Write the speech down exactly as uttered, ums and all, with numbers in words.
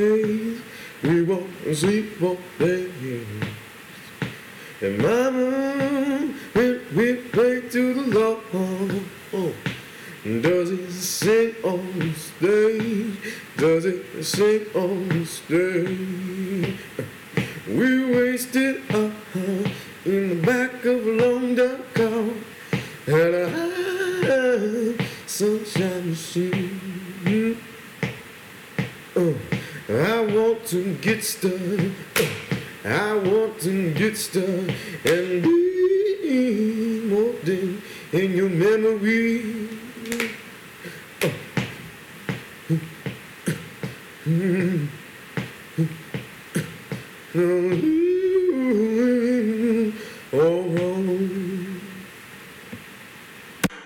days, we won't sleep all day. And mama, when we play to the Lord, oh, does it sing on the stage? Does it sing on the stage? We wasted our time in the back of a long dark car, and a high sunshine machine. Oh, I want to get started. Oh, I want to get started and be more than in your memory. Oh.